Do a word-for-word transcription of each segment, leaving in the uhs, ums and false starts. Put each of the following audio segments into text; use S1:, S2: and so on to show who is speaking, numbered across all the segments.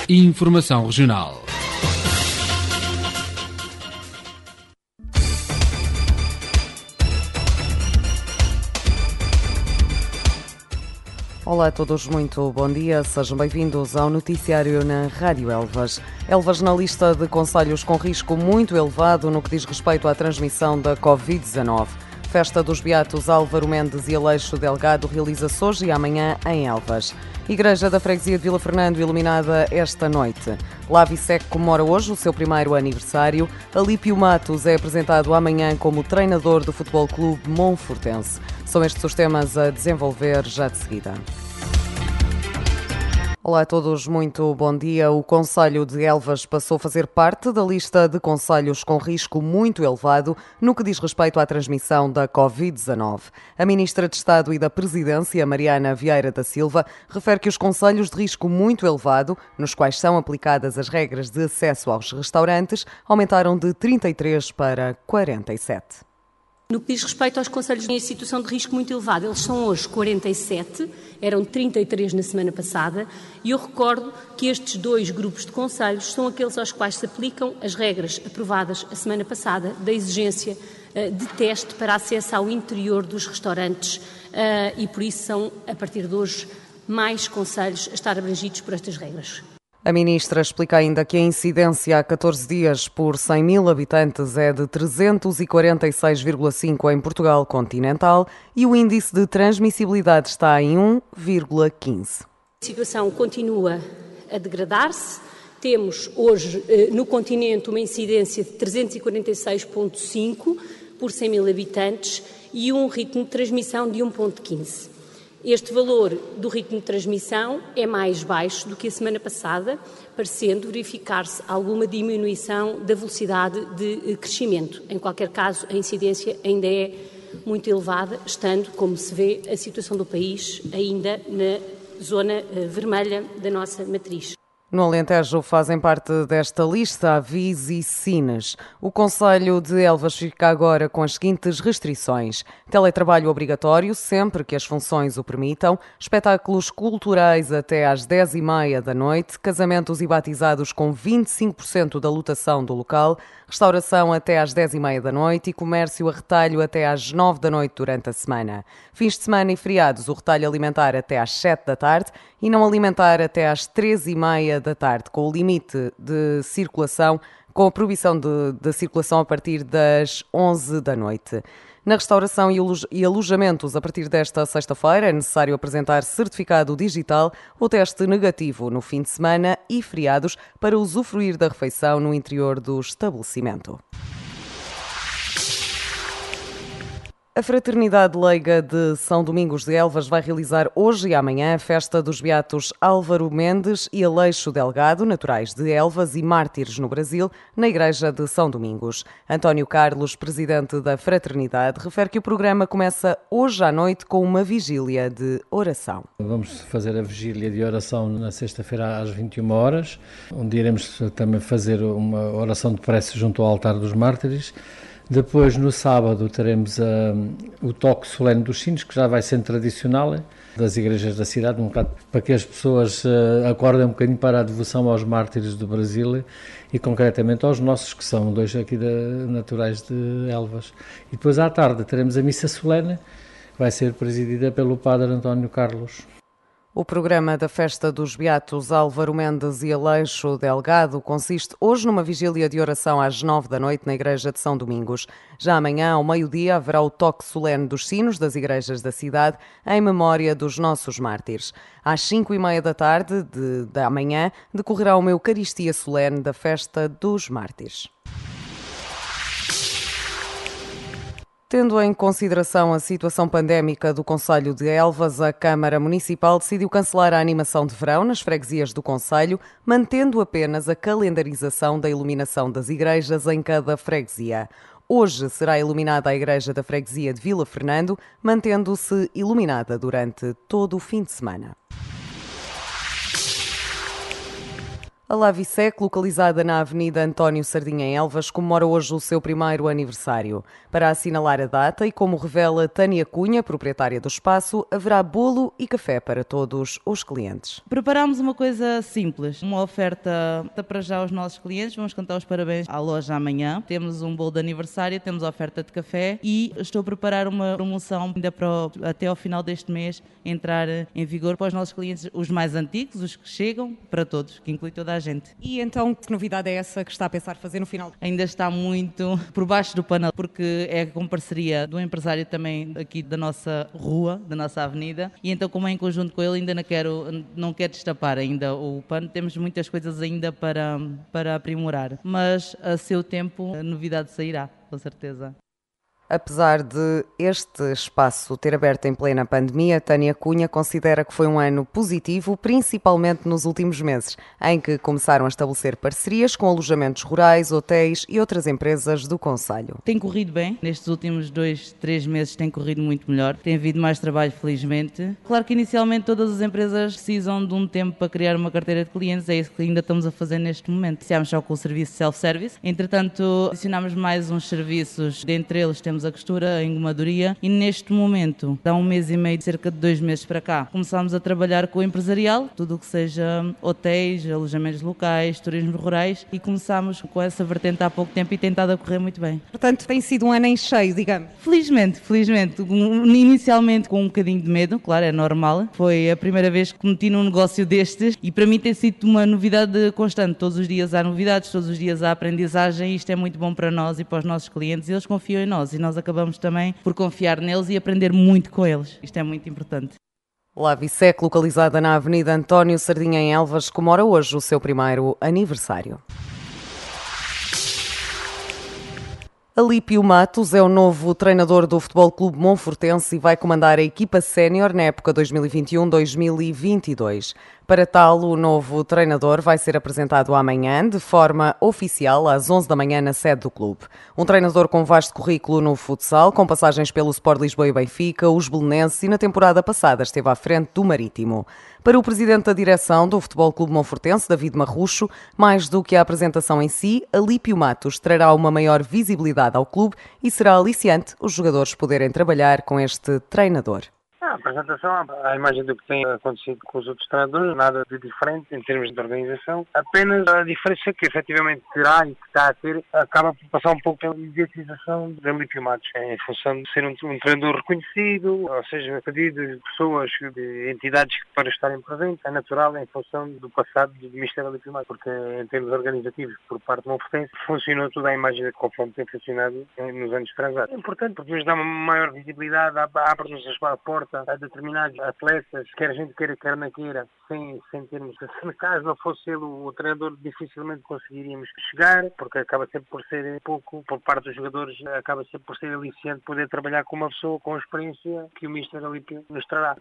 S1: Informação regional.
S2: Olá a todos, muito bom dia. Sejam bem-vindos ao noticiário na Rádio Elvas. Elvas na lista de concelhos com risco muito elevado no que diz respeito à transmissão da covid dezanove. Festa dos Beatos Álvaro Mendes e Aleixo Delgado realiza-se hoje e amanhã em Elvas. Igreja da Freguesia de Vila Fernando iluminada esta noite. Lavisec comemora hoje o seu primeiro aniversário. Alípio Matos é apresentado amanhã como treinador do Futebol Clube Monfortense. São estes os temas a desenvolver já de seguida. Olá a todos, muito bom dia. O concelho de Elvas passou a fazer parte da lista de concelhos com risco muito elevado no que diz respeito à transmissão da covid dezanove. A Ministra de Estado e da Presidência, Mariana Vieira da Silva, refere que os concelhos de risco muito elevado, nos quais são aplicadas as regras de acesso aos restaurantes, aumentaram de trinta e três para quarenta e sete.
S3: No que diz respeito aos concelhos em situação de risco muito elevado, eles são hoje quarenta e sete, eram trinta e três na semana passada, e eu recordo que estes dois grupos de concelhos são aqueles aos quais se aplicam as regras aprovadas a semana passada da exigência uh, de teste para acesso ao interior dos restaurantes uh, e por isso são, a partir de hoje, mais concelhos a estar abrangidos por estas regras.
S2: A Ministra explica ainda que a incidência há catorze dias por cem mil habitantes é de trezentos e quarenta e seis vírgula cinco em Portugal continental e o índice de transmissibilidade está em um vírgula quinze.
S3: A situação continua a degradar-se. Temos hoje no continente uma incidência de trezentos e quarenta e seis vírgula cinco por cem mil habitantes e um ritmo de transmissão de um vírgula quinze. Este valor do ritmo de transmissão é mais baixo do que a semana passada, parecendo verificar-se alguma diminuição da velocidade de crescimento. Em qualquer caso, a incidência ainda é muito elevada, estando, como se vê, a situação do país ainda na zona vermelha da nossa matriz.
S2: No Alentejo fazem parte desta lista Avis e Sines. O concelho de Elvas fica agora com as seguintes restrições: teletrabalho obrigatório, sempre que as funções o permitam, espetáculos culturais até às dez e meia da noite, casamentos e batizados com vinte e cinco por cento da lotação do local, restauração até às dez e meia da noite e comércio a retalho até às nove da noite durante a semana. Fins de semana e feriados, o retalho alimentar até às sete da tarde e não alimentar até às treze e meia da tarde, com o limite de circulação, com a proibição de, de circulação a partir das onze da noite. Na restauração e alojamentos, a partir desta sexta-feira, é necessário apresentar certificado digital ou teste negativo no fim de semana e feriados para usufruir da refeição no interior do estabelecimento. A Fraternidade Leiga de São Domingos de Elvas vai realizar hoje e amanhã a festa dos Beatos Álvaro Mendes e Aleixo Delgado, naturais de Elvas e mártires no Brasil, na Igreja de São Domingos. António Carlos, presidente da Fraternidade, refere que o programa começa hoje à noite com uma vigília de oração.
S4: Vamos fazer a vigília de oração na sexta-feira às vinte e uma horas, onde iremos também fazer uma oração de prece junto ao altar dos mártires. Depois, no sábado, teremos uh, o toque solene dos sinos, que já vai sendo tradicional das igrejas da cidade, um bocado para que as pessoas uh, acordem um bocadinho para a devoção aos mártires do Brasil e, concretamente, aos nossos, que são dois aqui de, naturais de Elvas. E depois, à tarde, teremos a missa solene, que vai ser presidida pelo padre António Carlos.
S2: O programa da Festa dos Beatos Álvaro Mendes e Aleixo Delgado consiste hoje numa vigília de oração às nove da noite na Igreja de São Domingos. Já amanhã, ao meio-dia, haverá o toque solene dos sinos das igrejas da cidade em memória dos nossos mártires. Às cinco e meia da tarde de, da manhã decorrerá uma Eucaristia solene da Festa dos Mártires. Tendo em consideração a situação pandémica do concelho de Elvas, a Câmara Municipal decidiu cancelar a animação de verão nas freguesias do concelho, mantendo apenas a calendarização da iluminação das igrejas em cada freguesia. Hoje será iluminada a igreja da freguesia de Vila Fernando, mantendo-se iluminada durante todo o fim de semana. A Lavisec, localizada na Avenida António Sardinha em Elvas, comemora hoje o seu primeiro aniversário. Para assinalar a data e como revela Tânia Cunha, proprietária do espaço, haverá bolo e café para todos os clientes.
S1: Preparámos uma coisa simples, uma oferta para já aos nossos clientes. Vamos cantar os parabéns à loja amanhã. Temos um bolo de aniversário, temos a oferta de café e estou a preparar uma promoção ainda para o, até ao final deste mês entrar em vigor para os nossos clientes, os mais antigos, os que chegam, para todos, que inclui toda a gente.
S5: E então, que novidade é essa que está a pensar fazer no final?
S1: Ainda está muito por baixo do pano, porque é com parceria do empresário também aqui da nossa rua, da nossa avenida, e então como é em conjunto com ele, ainda não quero, não quero destapar ainda o pano, temos muitas coisas ainda para, para aprimorar, mas a seu tempo a novidade sairá, com certeza.
S2: Apesar de este espaço ter aberto em plena pandemia, Tânia Cunha considera que foi um ano positivo, principalmente nos últimos meses, em que começaram a estabelecer parcerias com alojamentos rurais, hotéis e outras empresas do concelho.
S1: Tem corrido bem, nestes últimos dois, três meses tem corrido muito melhor, tem havido mais trabalho felizmente. Claro que inicialmente todas as empresas precisam de um tempo para criar uma carteira de clientes, é isso que ainda estamos a fazer neste momento. Iniciámos só com o serviço self-service, entretanto adicionámos mais uns serviços, dentre eles temos a costura, a engomadoria e neste momento, há um mês e meio, cerca de dois meses para cá, começámos a trabalhar com o empresarial, tudo o que seja hotéis, alojamentos locais, turismo rurais e começámos com essa vertente há pouco tempo e tem estado a correr muito bem.
S5: Portanto, tem sido um ano em cheio, digamos.
S1: Felizmente, felizmente. Inicialmente com um bocadinho de medo, claro, é normal. Foi a primeira vez que meti num negócio destes e para mim tem sido uma novidade constante. Todos os dias há novidades, todos os dias há aprendizagem e isto é muito bom para nós e para os nossos clientes e eles confiam em nós e nós acabamos também por confiar neles e aprender muito com eles. Isto é muito importante.
S2: Lavisec, localizada na Avenida António Sardinha em Elvas, comemora hoje o seu primeiro aniversário. Alípio Matos é o novo treinador do Futebol Clube Monfortense e vai comandar a equipa sénior na época dois mil e vinte e um dois mil e vinte e dois. Para tal, o novo treinador vai ser apresentado amanhã, de forma oficial, às onze da manhã, na sede do clube. Um treinador com vasto currículo no futsal, com passagens pelo Sport Lisboa e Benfica, os belenenses e na temporada passada esteve à frente do Marítimo. Para o presidente da direção do Futebol Clube Monfortense, David Marrucho, mais do que a apresentação em si, Alípio Matos trará uma maior visibilidade ao clube e será aliciante os jogadores poderem trabalhar com este treinador.
S6: A apresentação, a imagem do que tem acontecido com os outros treinadores, nada de diferente em termos de organização. Apenas a diferença que efetivamente terá e que está a ter, acaba por passar um pouco pela mediatização de Alípio Matos, em função de ser um, um treinador reconhecido, ou seja, pedido de pessoas, de entidades para estarem presentes, é natural em função do passado do mister Alípio Matos, porque em termos organizativos, por parte do Monfortense, funcionou toda a imagem conforme tem funcionado nos anos transados. É importante porque nos dá uma maior visibilidade, abre-nos a porta a determinados atletas, quer a gente queira, quer não queira, sem, sem termos, se caso não fosse ele o treinador, dificilmente conseguiríamos chegar, porque acaba sempre por ser pouco, por parte dos jogadores, acaba sempre por ser aliciante poder trabalhar com uma pessoa com a experiência que o mister Alípio nos trará.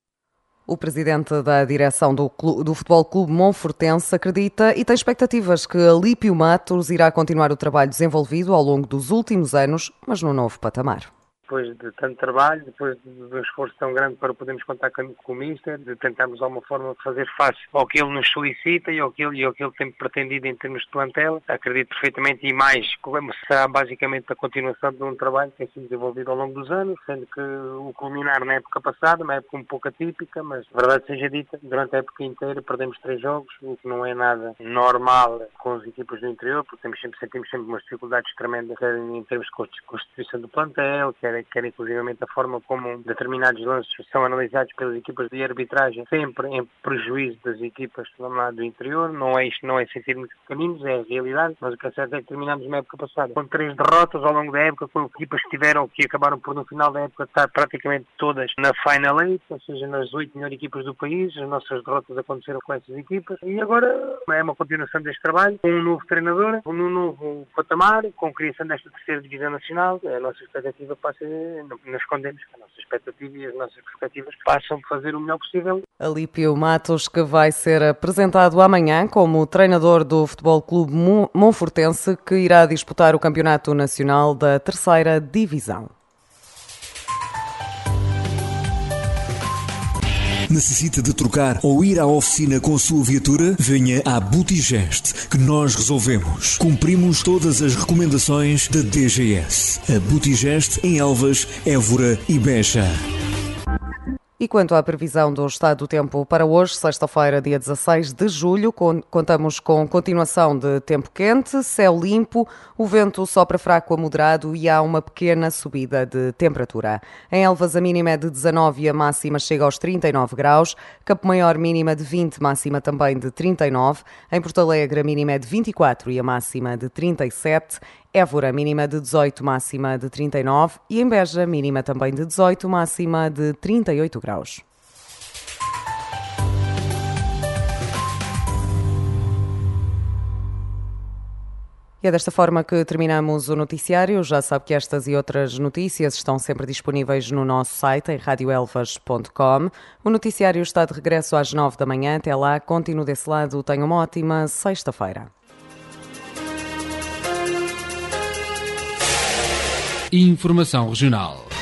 S2: O presidente da direção do, Clube, do Futebol Clube Monfortense acredita e tem expectativas que Alípio Matos irá continuar o trabalho desenvolvido ao longo dos últimos anos, mas no novo patamar.
S6: Depois de tanto trabalho, depois de um esforço tão grande para podermos contar com, com o Mister, de tentarmos de alguma forma fazer face ao que ele nos solicita e ao que ele, e ao que ele tem pretendido em termos de plantel, acredito perfeitamente e mais, será basicamente a continuação de um trabalho que tem sido desenvolvido ao longo dos anos, sendo que o culminar na época passada, uma época um pouco atípica, mas verdade seja dita, durante a época inteira perdemos três jogos, o que não é nada normal com as equipas do interior, porque temos sempre, sentimos sempre umas dificuldades tremendas, quer em termos de constituição do plantel, quer quer inclusivamente a forma como determinados lances são analisados pelas equipas de arbitragem, sempre em prejuízo das equipas lá do interior. Não é isto, não é sentirmos pequeninos, é a realidade, mas o que é certo é que terminamos na época passada com três derrotas ao longo da época, com equipas que tiveram, que acabaram por no final da época estar praticamente todas na Final Eight, ou seja, nas oito melhores equipas do país. As nossas derrotas aconteceram com essas equipas e agora é uma continuação deste trabalho, com um novo treinador, com um novo patamar, com a criação desta terceira divisão nacional. A nossa expectativa passa, não escondemos, a nossa expectativa e as nossas perspectivas passam por fazer o melhor possível.
S2: Alípio Matos, que vai ser apresentado amanhã como treinador do Futebol Clube Monfortense, que irá disputar o Campeonato Nacional da Terceira Divisão.
S7: Necessita de trocar ou ir à oficina com a sua viatura? Venha à Butigest, que nós resolvemos. Cumprimos todas as recomendações da D G S. A Butigest em Elvas, Évora e Beja.
S2: E quanto à previsão do estado do tempo para hoje, sexta-feira, dia dezasseis de julho, contamos com continuação de tempo quente, céu limpo, o vento sopra fraco a moderado e há uma pequena subida de temperatura. Em Elvas, a mínima é de dezanove e a máxima chega aos trinta e nove graus, Campo Maior, mínima de vinte, máxima também de trinta e nove, em Porto Alegre, a mínima é de vinte e quatro e a máxima de trinta e sete, Évora, mínima de dezoito, máxima de trinta e nove e em Beja, mínima também de dezoito, máxima de trinta e oito graus. E é desta forma que terminamos o noticiário. Já sabe que estas e outras notícias estão sempre disponíveis no nosso site, em radio elvas ponto com. O noticiário está de regresso às nove da manhã. Até lá, continue desse lado. Tenha uma ótima sexta-feira.
S8: Informação regional.